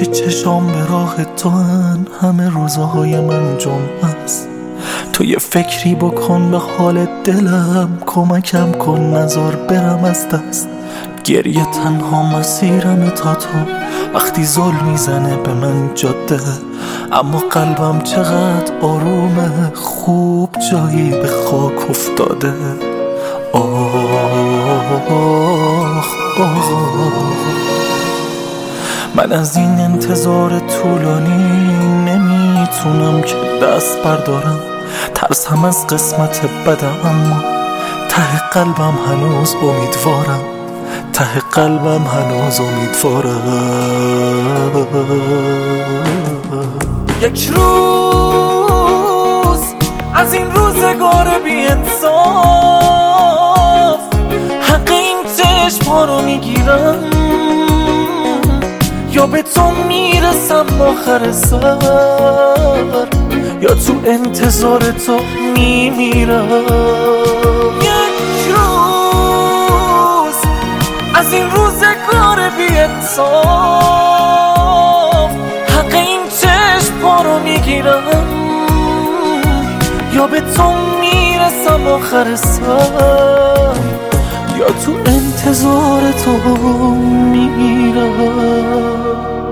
که چشام به راه تو هن، همه روزهای من جمعه است. تو یه فکری بکن به حال دلم، کمکم کن نذار برم از دست. گریه تنها مسیرم تا تو، وقتی زل میزنه به من جاده. اما قلبم چقدر آرومه، خوب جایی به خاک افتاده. من از این انتظار طولانی نمیتونم که دست بردارم. ترسم از قسمت بدم، اما ته قلبم هنوز امیدوارم. ته قلبم هنوز امیدوارم. یک روز از این روزگار بی انصاف، حق این چشم‌ها رو میگیرم، یا به تو میرسم آخر سر، یا تو انتظار تو میمیرم. یک روز از این روزگار بی انصاف، حق این چشم‌ها رو میگیرم، یا به تو میرسم آخر سر، یا تو انتظار تو میمیرم.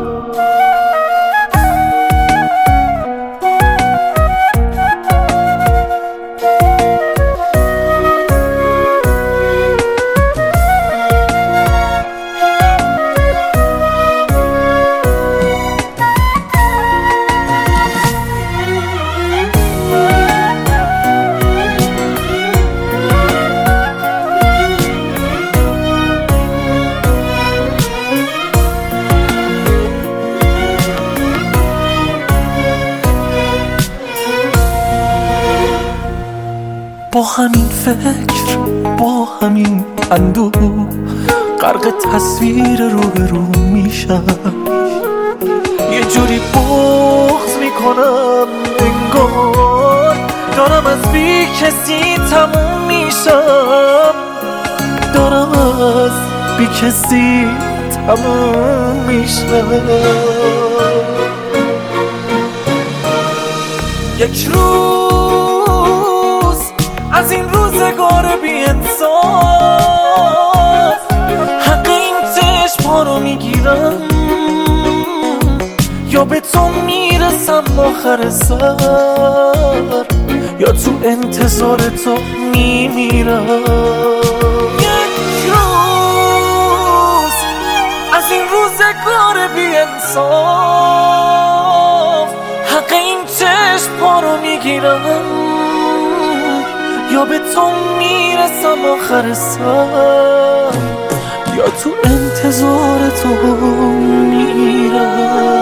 با همین فکر، با همین اندوه، غرق تصویر روبرو میشم. یه جوری بغض میکنم انگار دارم از بی کسی تموم میشم. دارم از بی کسی تموم میشم. یک روز از این روزگار بی انصاف، حق این چشم‌ها رو میگیرم، یا به تو میرسم آخر سر، یا تو انتظار تو میمیرم. یک روز از این روزگار بی انصاف، حق این چشم‌ها رو میگیرم، یا به تو میرسم آخر سر، یا تو انتظار تو میرم.